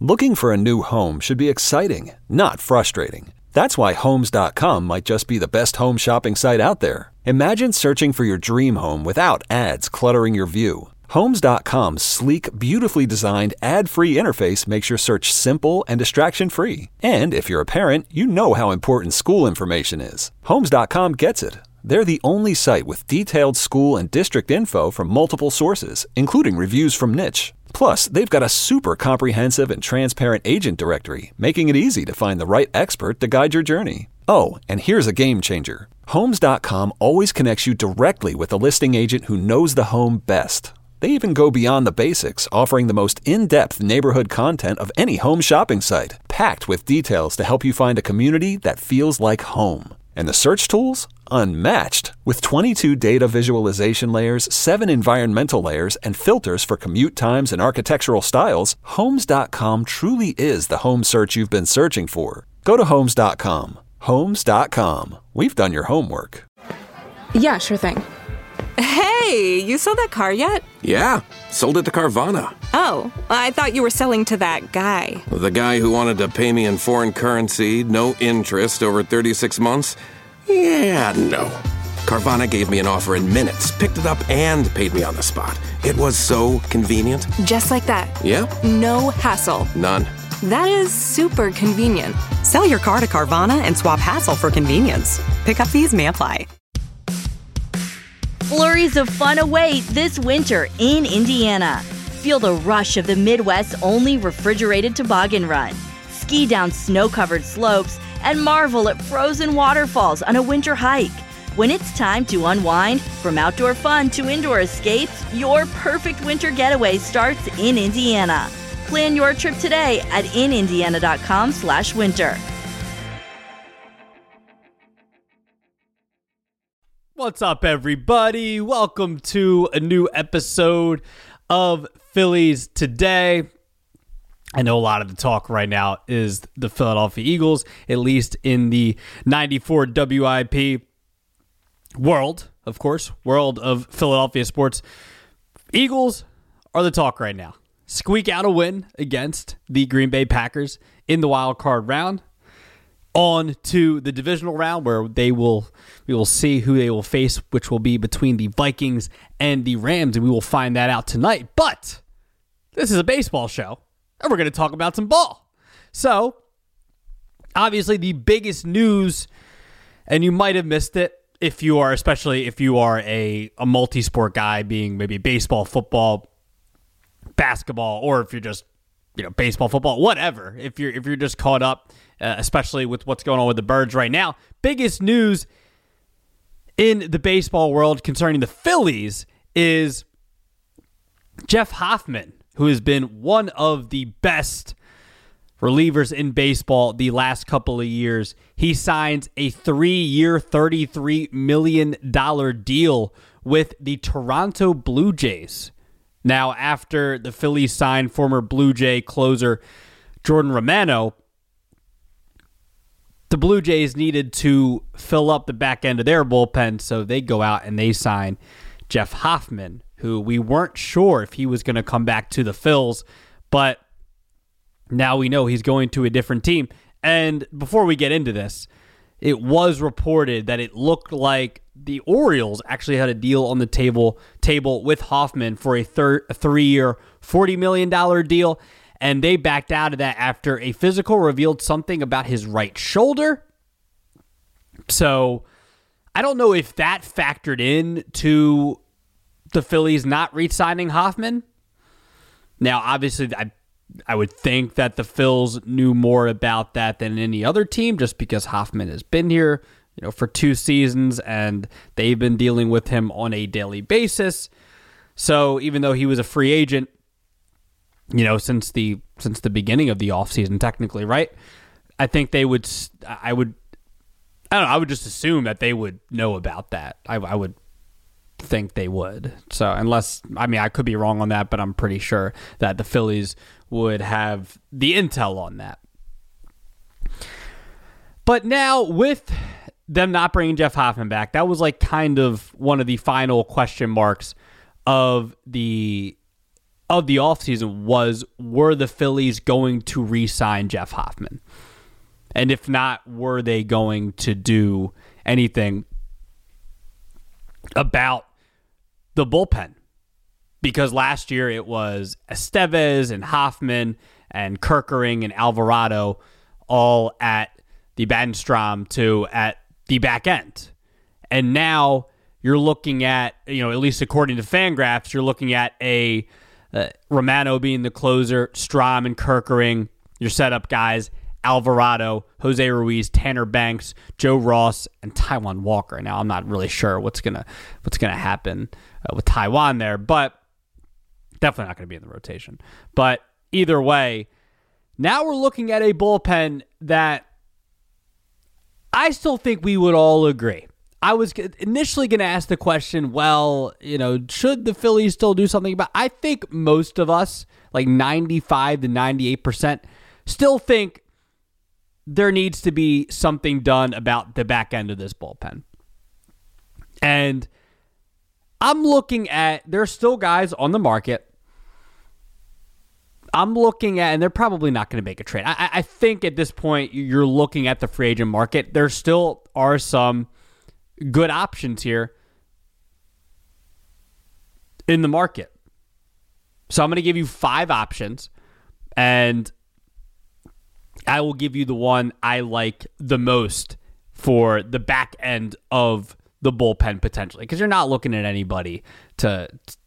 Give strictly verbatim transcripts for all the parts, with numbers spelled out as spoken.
Looking for a new home should be exciting, not frustrating. That's why Homes dot com might just be the best home shopping site out there. Imagine searching for your dream home without ads cluttering your view. Homes dot com's sleek, beautifully designed, ad-free interface makes your search simple and distraction-free. And if you're a parent, you know how important school information is. Homes dot com gets it. They're the only site with detailed school and district info from multiple sources, including reviews from Niche. Plus, they've got a super comprehensive and transparent agent directory, making it easy to find the right expert to guide your journey. Oh, and here's a game changer. Homes dot com always connects you directly with a listing agent who knows the home best. They even go beyond the basics, offering the most in-depth neighborhood content of any home shopping site, packed with details to help you find a community that feels like home. And the search tools? Unmatched. With twenty-two data visualization layers, seven environmental layers, and filters for commute times and architectural styles, Homes dot com truly is the home search you've been searching for. Go to Homes dot com. Homes dot com. We've done your homework. Yeah, sure thing. Hey, you sold that car yet? Yeah, sold it to Carvana. Oh, I thought you were selling to that guy. The guy who wanted to pay me in foreign currency, no interest, over thirty-six months? Yeah, no. Carvana gave me an offer in minutes, picked it up, and paid me on the spot. It was so convenient. Just like that. Yeah. No hassle. None. That is super convenient. Sell your car to Carvana and swap hassle for convenience. Pickup fees may apply. Flurries of fun await this winter in Indiana. Feel the rush of the Midwest's only refrigerated toboggan run. Ski down snow-covered slopes and marvel at frozen waterfalls on a winter hike. When it's time to unwind, from outdoor fun to indoor escapes, your perfect winter getaway starts in Indiana. Plan your trip today at in indiana dot com slash winter. What's up, everybody? Welcome to a new episode of Phillies Today. I know a lot of the talk right now is the Philadelphia Eagles, at least in the ninety-four W I P world, of course, world of Philadelphia sports. Eagles are the talk right now. Squeak out a win against the Green Bay Packers in the wild card round. On to the divisional round where they will we will see who they will face, which will be between the Vikings and the Rams, and we will find that out tonight. But this is a baseball show, and we're going to talk about some ball. So, obviously, the biggest news, and you might have missed it if you are, especially if you are a, a multi-sport guy, being maybe baseball, football, basketball, or if you're just, you know, baseball, football, whatever. If you're if you're just caught up, uh, especially with what's going on with the Birds right now, biggest news in the baseball world concerning the Phillies is Jeff Hoffman, who has been one of the best relievers in baseball the last couple of years. He signs a three-year, thirty-three million dollars deal with the Toronto Blue Jays. Now, after the Phillies signed former Blue Jay closer Jordan Romano, the Blue Jays needed to fill up the back end of their bullpen, so they go out and they sign Jeff Hoffman, who we weren't sure if he was going to come back to the Phils, but now we know he's going to a different team. And before we get into this, it was reported that it looked like the Orioles actually had a deal on the table table with Hoffman for a, thir- a three-year, forty million dollars deal, and they backed out of that after a physical revealed something about his right shoulder. So I don't know if that factored in to the Phillies not re-signing Hoffman. Now, obviously, I I would think that the Phils knew more about that than any other team, just because Hoffman has been here, you know, for two seasons, and they've been dealing with him on a daily basis. So even though he was a free agent, you know, since the since the beginning of the offseason, technically, right? I think they would. I would. I don't know. I would just assume that they would know about that. I, I would think they would. So unless, I mean, I could be wrong on that, but I'm pretty sure that the Phillies would have the intel on that. But now with them not bringing Jeff Hoffman back, that was like kind of one of the final question marks of the of the offseason was, were the Phillies going to re-sign Jeff Hoffman? And if not, were they going to do anything about the bullpen? Because last year it was Estevez and Hoffman and Kerkering and Alvarado all at the Badenstrom to at the back end. And now you're looking at, you know, at least according to Fangraphs, you're looking at a uh, Romano being the closer, Strom and Kerkering, your setup guys, Alvarado, Jose Ruiz, Tanner Banks, Joe Ross, and Taijuan Walker. Now I'm not really sure what's gonna what's gonna happen uh, with Taijuan there, but definitely not gonna be in the rotation. But either way, now we're looking at a bullpen that I still think we would all agree. I was initially going to ask the question, well, you know, should the Phillies still do something about it? I think most of us, like ninety-five to ninety-eight percent, still think there needs to be something done about the back end of this bullpen. And I'm looking at, there's still guys on the market. I'm looking at, and they're probably not going to make a trade. I, I think at this point, you're looking at the free agent market. There still are some good options here in the market. So I'm going to give you five options, and I will give you the one I like the most for the back end of the bullpen potentially, because you're not looking at anybody to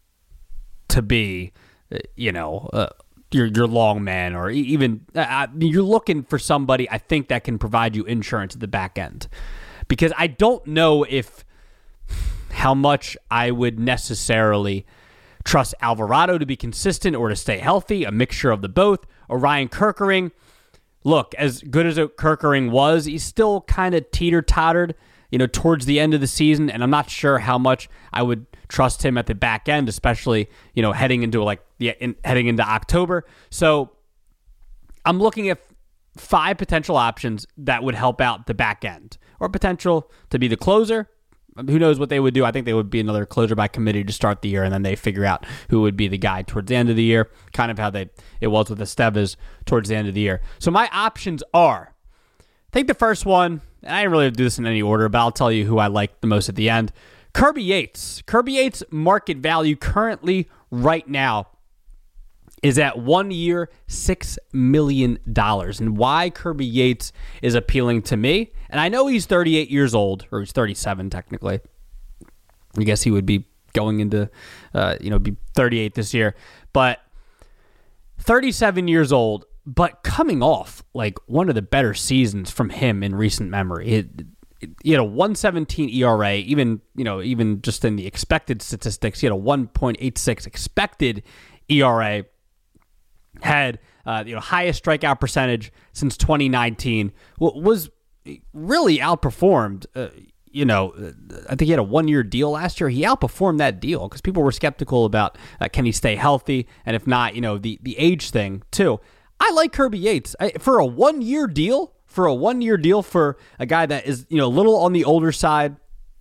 to be, you know, uh, your your long man, or even uh, you're looking for somebody I think that can provide you insurance at the back end. Because I don't know if how much I would necessarily trust Alvarado to be consistent or to stay healthy, a mixture of the both, or Ryan Kerkering. Look, as good as Kerkering was, he's still kind of teeter-tottered, you know, towards the end of the season, and I'm not sure how much I would trust him at the back end, especially, you know, heading into like the in, heading into October. So I'm looking at five potential options that would help out the back end, or potential to be the closer. Who knows what they would do? I think they would be another closer by committee to start the year, and then they figure out who would be the guy towards the end of the year, kind of how they it was with Estevez towards the end of the year. So my options are, I think the first one, and I didn't really do this in any order, but I'll tell you who I like the most at the end. Kirby Yates. Kirby Yates' market value currently right now is at one year, six million dollars. And why Kirby Yates is appealing to me, and I know he's thirty-eight years old, or he's thirty-seven technically. I guess he would be going into, uh, you know, be thirty-eight this year. But thirty-seven years old, but coming off like one of the better seasons from him in recent memory. It, it, he had a one seventeen E R A, even, you know, even just in the expected statistics, he had a one point eight six expected E R A. Had uh, you know highest strikeout percentage since twenty nineteen. Was really outperformed. Uh, you know, I think he had a one-year deal last year. He outperformed that deal because people were skeptical about uh, can he stay healthy, and if not, you know, the the age thing too. I like Kirby Yates I, for a one-year deal. For a one-year deal for a guy that is, you know, a little on the older side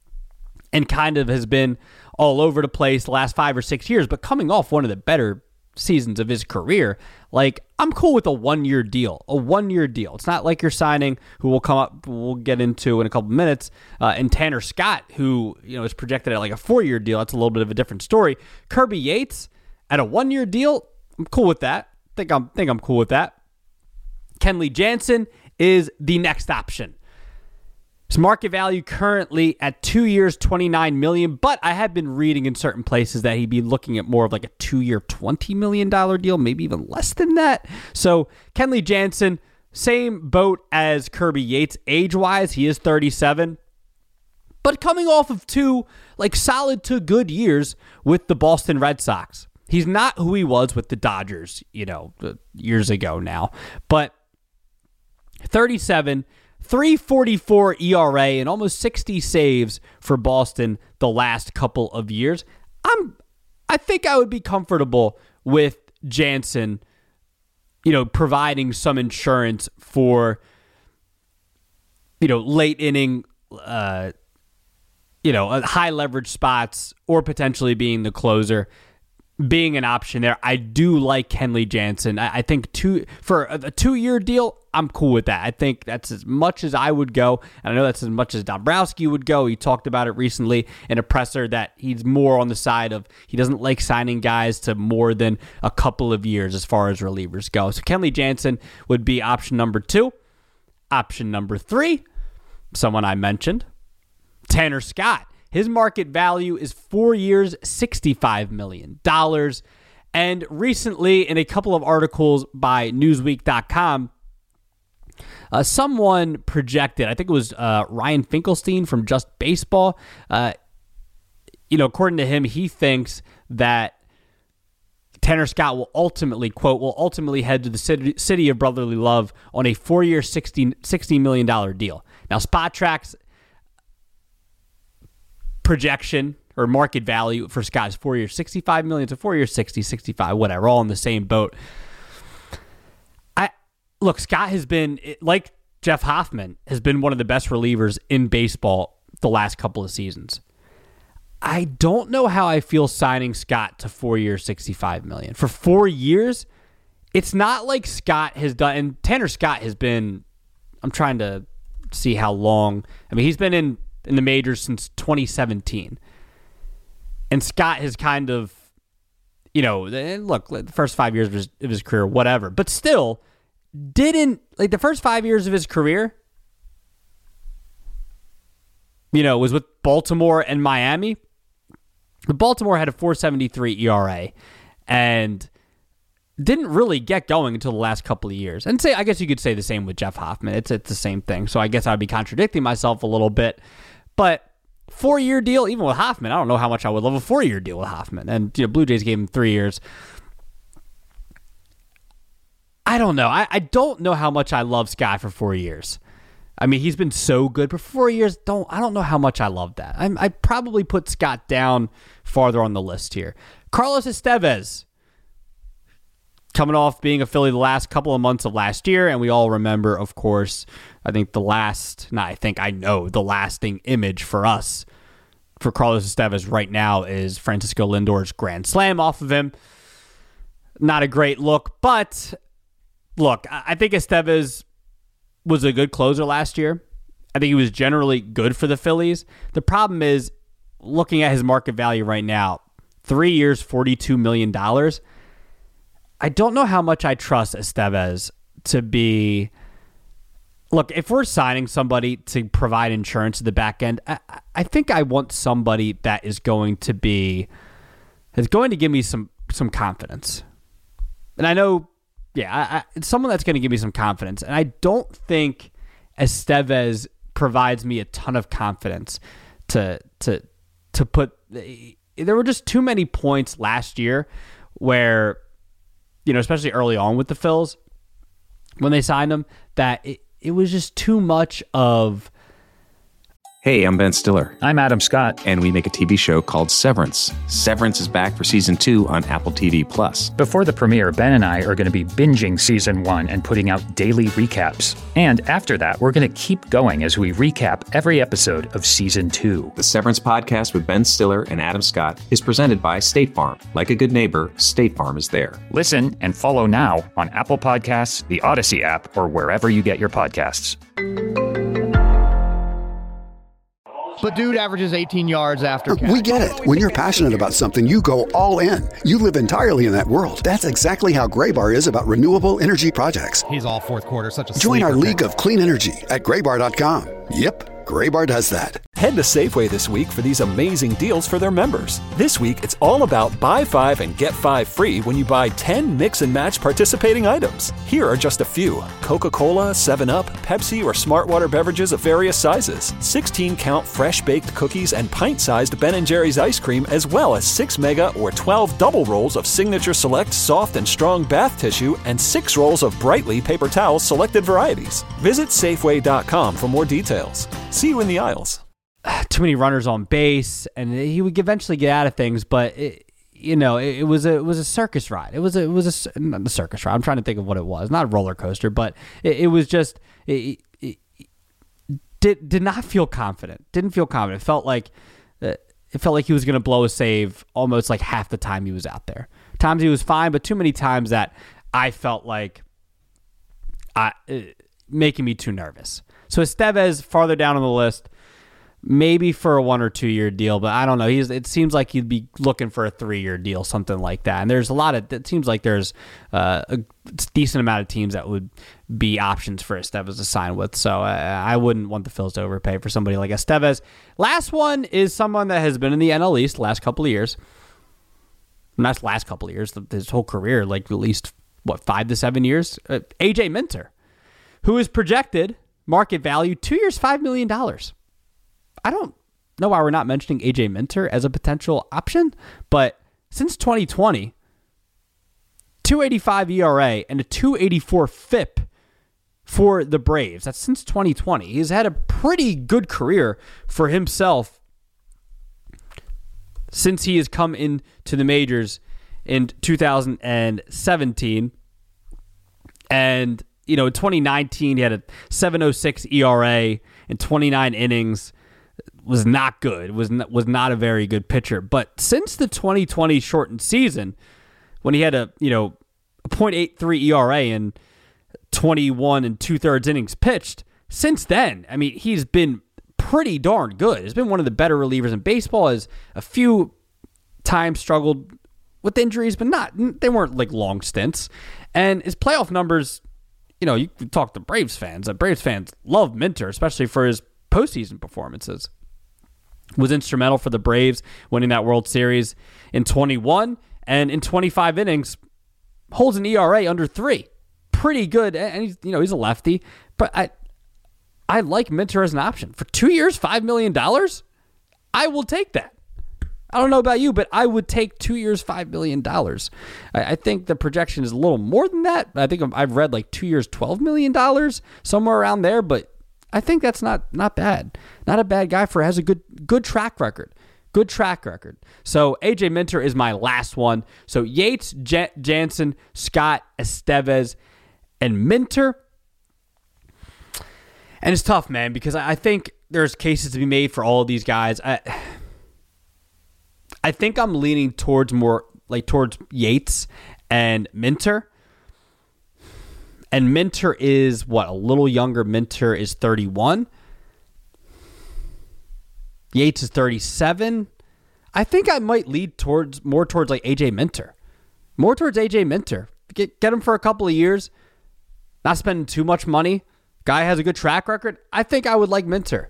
and kind of has been all over the place the last five or six years, but coming off one of the better seasons of his career, like, I'm cool with a one-year deal. A one-year deal. It's not like you're signing, who will come up, we'll get into in a couple minutes, uh, and Tanner Scott, who, you know, is projected at like a four-year deal. That's a little bit of a different story. Kirby Yates at a one-year deal, I'm cool with that. Think I'm think I'm cool with that. Kenley Jansen is the next option. His market value currently at two years, twenty-nine million dollars, but I have been reading in certain places that he'd be looking at more of like a two-year, twenty million dollars deal, maybe even less than that. So Kenley Jansen, same boat as Kirby Yates age-wise. He is thirty-seven, but coming off of two like solid to good years with the Boston Red Sox. He's not who he was with the Dodgers, you know, years ago now, but thirty-seven, three forty-four E R A, and almost sixty saves for Boston the last couple of years. I'm, I think I would be comfortable with Jansen, you know, providing some insurance for, you know, late inning, uh, you know, high leverage spots, or potentially being the closer. being an option there. I do like Kenley Jansen. I, I think two for a, a two-year deal, I'm cool with that. I think that's as much as I would go, and I know that's as much as Dombrowski would go. He talked about it recently in a presser that he's more on the side of he doesn't like signing guys to more than a couple of years as far as relievers go. So Kenley Jansen would be option number two. Option number three, someone I mentioned, Tanner Scott. His market value is four years, sixty-five million dollars. And recently, in a couple of articles by Newsweek dot com, uh, someone projected, I think it was uh, Ryan Finkelstein from Just Baseball, uh, you know, according to him, he thinks that Tanner Scott will ultimately, quote, will ultimately head to the city, city of brotherly love on a four-year, sixty million dollars deal. Now, Spotrac's projection or market value for Scott is four years, sixty-five million to four years, sixty, sixty-five, whatever, all in the same boat. I look, Scott has been, like Jeff Hoffman, has been one of the best relievers in baseball the last couple of seasons. I don't know how I feel signing Scott to four years, sixty-five million. For four years, it's not like Scott has done, and Tanner Scott has been, I'm trying to see how long, I mean, he's been in in the majors since twenty seventeen. And Scott has kind of, you know, look, the first five years of his, of his career, whatever, but still didn't, like the first five years of his career, you know, was with Baltimore and Miami. Baltimore had a four seventy-three E R A and didn't really get going until the last couple of years. And say, I guess you could say the same with Jeff Hoffman. It's, it's the same thing. So I guess I'd be contradicting myself a little bit. But four-year deal, even with Hoffman, I don't know how much I would love a four-year deal with Hoffman. And you know, Blue Jays gave him three years. I don't know. I, I don't know how much I love Scott for four years. I mean, he's been so good for four years. Don't I don't know how much I love that. I'm, I'd probably put Scott down farther on the list here. Carlos Estevez, coming off being a Philly the last couple of months of last year, and we all remember, of course, I think the last, not I think, I know, the lasting image for us, for Carlos Estevez right now is Francisco Lindor's grand slam off of him. Not a great look, but look, I think Estevez was a good closer last year. I think he was generally good for the Phillies. The problem is, looking at his market value right now, three years, forty-two million dollars, I don't know how much I trust Estevez to be... Look, if we're signing somebody to provide insurance at the back end, I, I think I want somebody that is going to be... is going to give me some, some confidence. And I know, yeah, I, I, it's someone that's going to give me some confidence. And I don't think Estevez provides me a ton of confidence to to to put... There were just too many points last year where... you know, especially early on with the Phils, when they signed him, that it, it was just too much of... Hey, I'm Ben Stiller. I'm Adam Scott. And we make a T V show called Severance. Severance is back for season two on Apple T V Plus. Before the premiere, Ben and I are going to be binging season one and putting out daily recaps. And after that, we're going to keep going as we recap every episode of season two. The Severance podcast with Ben Stiller and Adam Scott is presented by State Farm. Like a good neighbor, State Farm is there. Listen and follow now on Apple Podcasts, the Odyssey app, or wherever you get your podcasts. But dude averages eighteen yards after catch. We get it. When you're passionate about something, you go all in. You live entirely in that world. That's exactly how Graybar is about renewable energy projects. He's all fourth quarter, such a Join our pick. league of clean energy at graybar dot com. Yep, Graybar does that. Head to Safeway this week for these amazing deals for their members. This week, it's all about buy five and get five free when you buy ten mix and match participating items. Here are just a few: Coca-Cola, seven up, Pepsi, or Smartwater beverages of various sizes, sixteen count fresh-baked cookies and pint-sized Ben and Jerry's ice cream, as well as six mega or twelve double rolls of Signature Select soft and strong bath tissue and six rolls of Brightly paper towels selected varieties. Visit Safeway dot com for more details. See you in the aisles. Too many runners on base, and he would eventually get out of things, but it, you know, it, it was a it was a circus ride. It was a, it was a not a circus ride. I'm trying to think of what it was. Not a roller coaster, but it, it was just it, it, it did did not feel confident. Didn't feel confident. It felt like uh, it felt like he was going to blow a save almost like half the time he was out there. Times he was fine, but too many times that I felt like I, uh, making me too nervous. So Estevez farther down on the list, maybe for a one or two year deal, but I don't know. He's. It seems like he'd be looking for a three year deal, something like that. And there's a lot of. It seems like there's uh, a decent amount of teams that would be options for Estevez to sign with. So uh, I wouldn't want the Phils to overpay for somebody like Estevez. Last one is someone that has been in the N L East the last couple of years. Not the last couple of years, his whole career, like at least what five to seven years. Uh, A J Minter, who is projected market value two years, five million dollars. I don't know why we're not mentioning A J Minter as a potential option, but since twenty twenty, two eighty-five E R A and a two eighty-four F I P for the Braves. That's since twenty twenty. He's had a pretty good career for himself since he has come into the majors in two thousand seventeen. And, you know, in twenty nineteen, he had a seven oh six E R A and twenty-nine innings. Was not good. Was not, was not a very good pitcher. But since the twenty twenty shortened season, when he had a you know a point eight three E R A and twenty-one and two thirds innings pitched, since then, I mean, he's been pretty darn good. He's been one of the better relievers in baseball. Has a few times struggled with injuries, but not they weren't like long stints. And his playoff numbers, you know, you can talk to Braves fans. Braves fans love Minter, especially for his postseason performances. Was instrumental for the Braves winning that World Series in twenty-one, and in twenty-five innings holds an E R A under three. Pretty good, and he's you know he's a lefty, but I I like Minter as an option for two years, five million dollars. I will take that. I don't know about you, but I would take two years, five million dollars. I, I think the projection is a little more than that. I think I've read like two years, twelve million dollars, somewhere around there, but I think that's not not bad. Not a bad guy for has a good good track record. Good track record. So A J Minter is my last one. So Yates, J- Jansen, Scott, Estevez, and Minter. And it's tough, man, because I think there's cases to be made for all of these guys. I I think I'm leaning towards more like towards Yates and Minter. And Minter is, what, a little younger. Minter is thirty-one. Yates is thirty-seven. I think I might lead towards more towards like A J Minter. More towards A J Minter. Get, get him for a couple of years. Not spending too much money. Guy has a good track record. I think I would like Minter.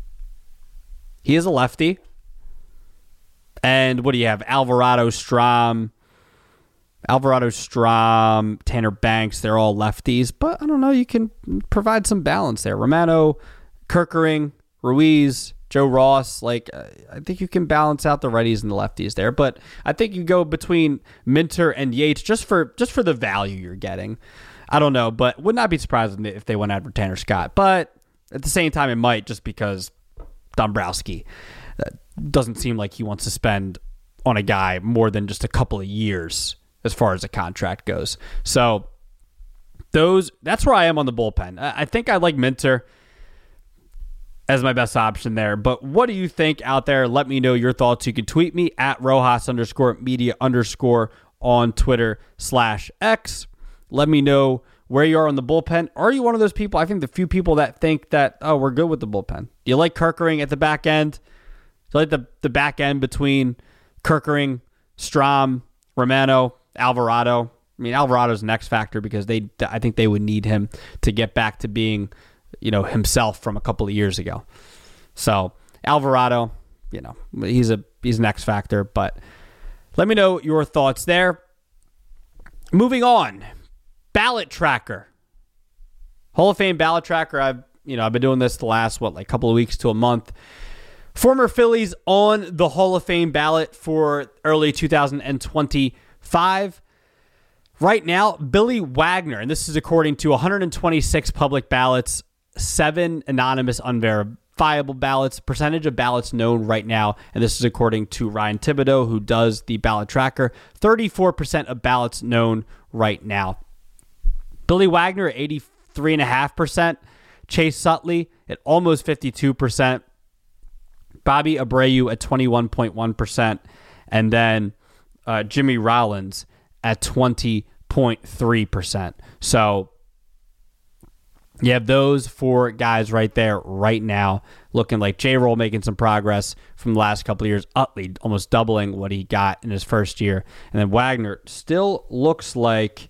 He is a lefty. And what do you have? Alvarado, Strom... Alvarado, Strom, Tanner Banks, they're all lefties, but I don't know, you can provide some balance there. Romano, Kerkering, Ruiz, Joe Ross, like uh, I think you can balance out the righties and the lefties there, but I think you go between Minter and Yates just for just for the value you're getting. I don't know, but would not be surprised if they went out for Tanner Scott, but at the same time it might just because Dombrowski uh, doesn't seem like he wants to spend on a guy more than just a couple of years as far as the contract goes. So those that's where I am on the bullpen. I think I like Minter as my best option there. But what do you think out there? Let me know your thoughts. You can tweet me at Rojas underscore media underscore on Twitter slash X. Let me know where you are on the bullpen. Are you one of those people? I think the few people that think that, oh, we're good with the bullpen. Do you like Kerkering at the back end? Do you like the, the back end between Kerkering, Strom, Romano, Alvarado? I mean, Alvarado's an X factor because they, I think they would need him to get back to being, you know, himself from a couple of years ago. So Alvarado, you know, he's a he's an X factor. But let me know your thoughts there. Moving on, ballot tracker, Hall of Fame ballot tracker. I've you know I've been doing this the last what like couple of weeks to a month. Former Phillies on the Hall of Fame ballot for early two thousand twenty-five. Right now, Billy Wagner, and this is according to one hundred twenty-six public ballots, seven anonymous unverifiable ballots, percentage of ballots known right now, and this is according to Ryan Thibodeau, who does the ballot tracker, thirty-four percent of ballots known right now. Billy Wagner at eighty-three point five percent, Chase Utley at almost fifty-two percent, Bobby Abreu at twenty-one point one percent, and then uh, Jimmy Rollins at twenty point three percent. So you have those four guys right there right now, looking like J-Roll making some progress from the last couple of years. Utley almost doubling what he got in his first year. And then Wagner still looks like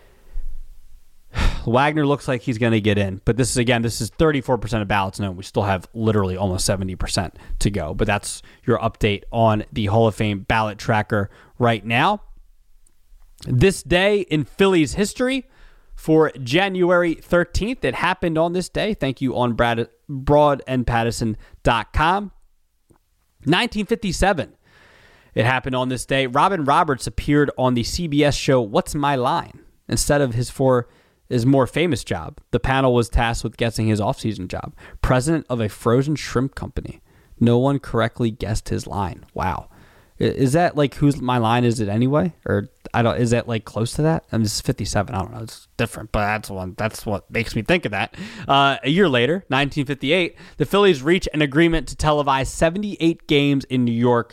Wagner looks like he's going to get in. But this is, again, this is thirty-four percent of ballots. No, we still have literally almost seventy percent to go. But that's your update on the Hall of Fame ballot tracker right now. This day in Phillies history, for January thirteenth. It happened on this day. Thank you on Brad, broad and pattison dot com. nineteen fifty-seven. It happened on this day. Robin Roberts appeared on the C B S show What's My Line? Instead of his for his more famous job. The panel was tasked with guessing his off-season job. President of a frozen shrimp company. No one correctly guessed his line. Wow. Is that like whose my line is it anyway? Or I don't. Is that like close to that? I mean, this is fifty-seven. I don't know. It's different, but that's one. That's what makes me think of that. Uh, a year later, nineteen fifty-eight, the Phillies reach an agreement to televise seventy-eight games in New York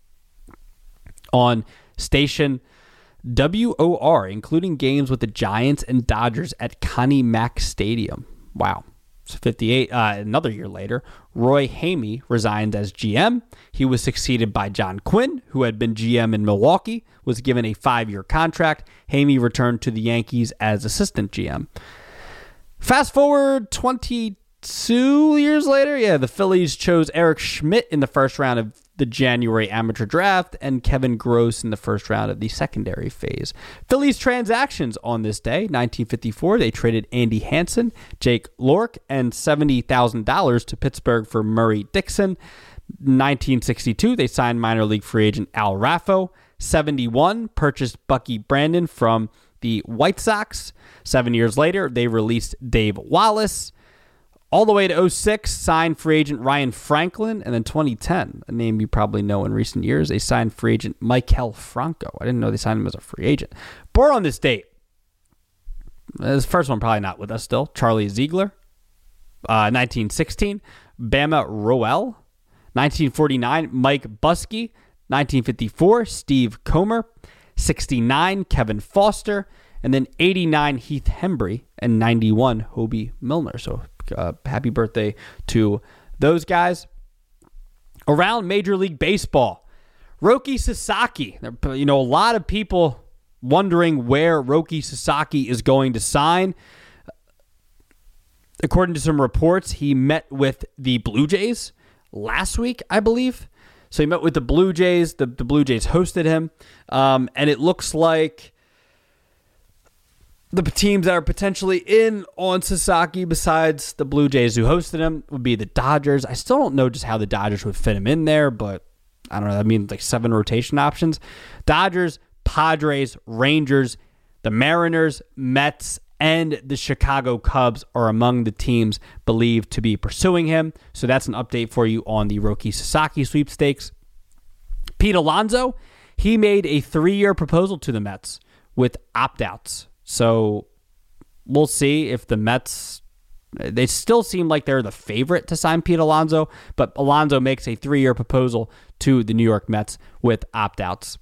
on station W O R, including games with the Giants and Dodgers at Connie Mack Stadium. Wow. So fifty-eight, uh, another year later, Roy Hamey resigned as G M. He was succeeded by John Quinn, who had been G M in Milwaukee, was given a five-year contract. Hamey returned to the Yankees as assistant G M. Fast forward twenty-two years later, yeah, the Phillies chose Eric Schmidt in the first round of the January amateur draft and Kevin Gross in the first round of the secondary phase. Phillies transactions on this day, nineteen fifty-four, they traded Andy Hansen, Jake Lork, and seventy thousand dollars to Pittsburgh for Murray Dixon. nineteen sixty-two, they signed minor league free agent Al Raffo. seventy-one, purchased Bucky Brandon from the White Sox. Seven years later, they released Dave Wallace. All the way to oh six, signed free agent Ryan Franklin. And then twenty ten, a name you probably know in recent years, they signed free agent Maikel Franco. I didn't know they signed him as a free agent. Born on this date, this first one probably not with us still, Charlie Ziegler. Uh, nineteen sixteen, Bama Roel. nineteen forty-nine, Mike Buskey. nineteen fifty-four, Steve Comer. sixty-nine, Kevin Foster. And then eighty-nine, Heath Hembry. And ninety-one, Hobie Milner. So Uh, happy birthday to those guys. Around Major League Baseball, Roki Sasaki. You know, a lot of people wondering where Roki Sasaki is going to sign. According to some reports, he met with the Blue Jays last week, I believe. So he met with the Blue Jays. The, the Blue Jays hosted him. Um, and it looks like the teams that are potentially in on Sasaki, besides the Blue Jays who hosted him, would be the Dodgers. I still don't know just how the Dodgers would fit him in there, but I don't know. I mean, like seven rotation options. Dodgers, Padres, Rangers, the Mariners, Mets, and the Chicago Cubs are among the teams believed to be pursuing him. So that's an update for you on the Roki Sasaki sweepstakes. Pete Alonso, he made a three-year proposal to the Mets with opt-outs. So we'll see if the Mets, they still seem like they're the favorite to sign Pete Alonso, but Alonso makes a three-year proposal to the New York Mets with opt-outs.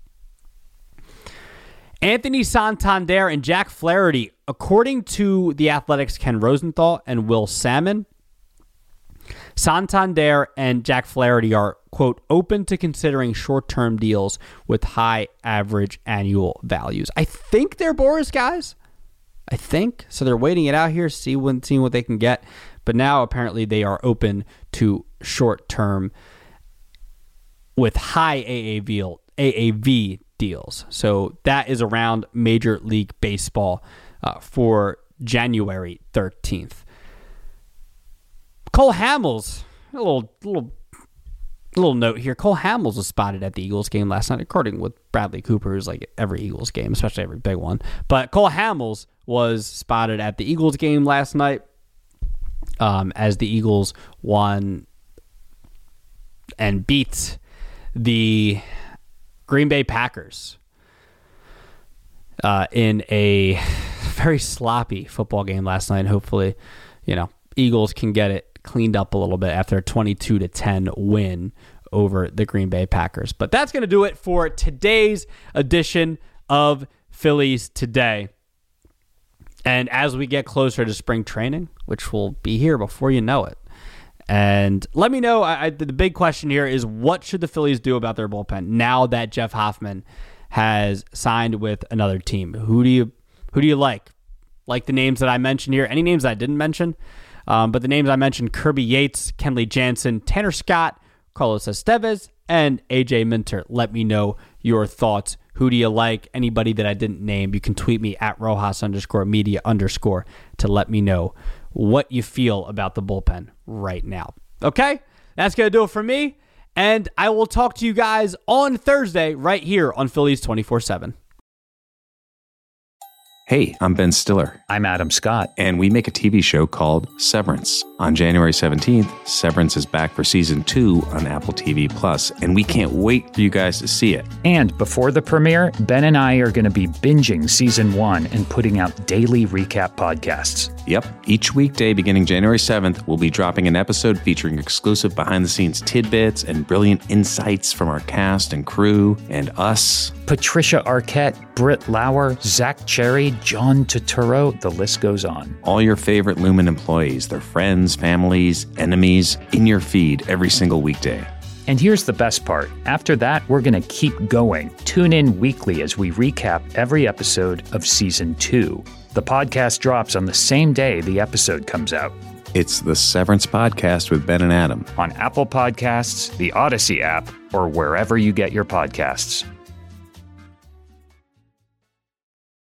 Anthony Santander and Jack Flaherty, according to The Athletic's Ken Rosenthal and Will Salmon, Santander and Jack Flaherty are, quote, open to considering short-term deals with high average annual values. I think they're Boris guys. I think. So they're waiting it out here, see when, seeing what they can get. But now apparently they are open to short-term with high A A V, A A V deals. So that is around Major League Baseball uh, for January thirteenth. Cole Hamels, a little little little note here. Cole Hamels was spotted at the Eagles game last night, according with Bradley Cooper, who's like every Eagles game, especially every big one. But Cole Hamels was spotted at the Eagles game last night um, as the Eagles won and beat the Green Bay Packers uh, in a very sloppy football game last night. Hopefully, you know, Eagles can get it cleaned up a little bit after a twenty-two to ten win over the Green Bay Packers. But that's going to do it for today's edition of Phillies Today. And as we get closer to spring training, which will be here before you know it, and let me know, I, I, the big question here is, what should the Phillies do about their bullpen now that Jeff Hoffman has signed with another team? Who do you who do you like? Like the names that I mentioned here, any names that I didn't mention, um, but the names I mentioned: Kirby Yates, Kenley Jansen, Tanner Scott, Carlos Estevez, and A J Minter. Let me know your thoughts. Who do you like? Anybody that I didn't name, you can tweet me at Rojas underscore media underscore to let me know what you feel about the bullpen right now. Okay? That's going to do it for me. And I will talk to you guys on Thursday right here on Phillies twenty-four seven. Hey, I'm Ben Stiller. I'm Adam Scott. And we make a T V show called Severance. On January seventeenth, Severance is back for season two on Apple T V Plus, and we can't wait for you guys to see it. And before the premiere, Ben and I are going to be binging season one and putting out daily recap podcasts. Yep. Each weekday beginning January seventh, we'll be dropping an episode featuring exclusive behind-the-scenes tidbits and brilliant insights from our cast and crew and us. Patricia Arquette, Britt Lauer, Zach Cherry, John Turturro, the list goes on. All your favorite Lumen employees, their friends, families, enemies, in your feed every single weekday. And here's the best part. After that, we're going to keep going. Tune in weekly as we recap every episode of season two. The podcast drops on the same day the episode comes out. It's the Severance Podcast with Ben and Adam. On Apple Podcasts, the Odyssey app, or wherever you get your podcasts.